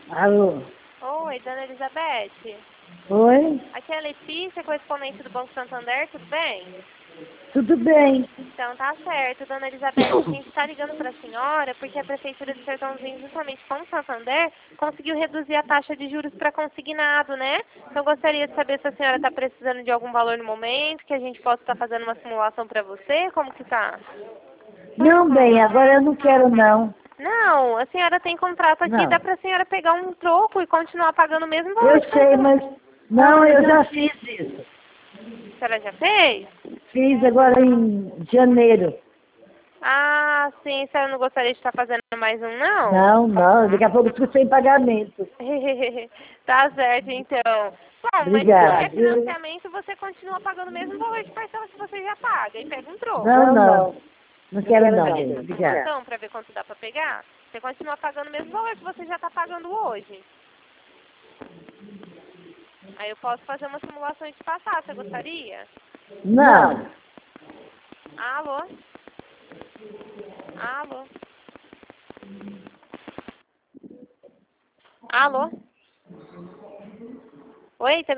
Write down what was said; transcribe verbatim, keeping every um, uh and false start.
Alô? Oi, dona Elizabeth. Oi? Aqui é a Letícia, correspondente do Banco Santander, tudo bem? Tudo bem? Então tá certo, dona Elizabeth. A gente está ligando para a senhora porque a Prefeitura de Sertãozinho, justamente com o Santander, conseguiu reduzir a taxa de juros para consignado, né? Então eu gostaria de saber se a senhora está precisando de algum valor no momento, que a gente possa estar fazendo uma simulação para você, como que tá? Não, bem, agora eu não quero não. Não, a senhora tem contrato aqui, Não. dá para a senhora pegar um troco e continuar pagando o mesmo valor Eu de sei, parcela. mas... Não, eu já fiz isso. A senhora já fez? Fiz agora em janeiro. Ah, sim, a senhora não gostaria de estar fazendo mais um, não? Não, não, daqui a pouco eu fico sem pagamento. Tá certo, então. Bom, mas se Obrigada. quiser financiamento, você continua pagando o mesmo valor de parcela que você já paga e pega um troco. Não, não. Não quero não, bem. Obrigada. Então, para ver quanto dá para pegar, você continua pagando o mesmo valor que você já está pagando hoje. Aí eu posso fazer uma simulação e te passar, você gostaria? Não. Alô? Alô? Alô? Oi, tá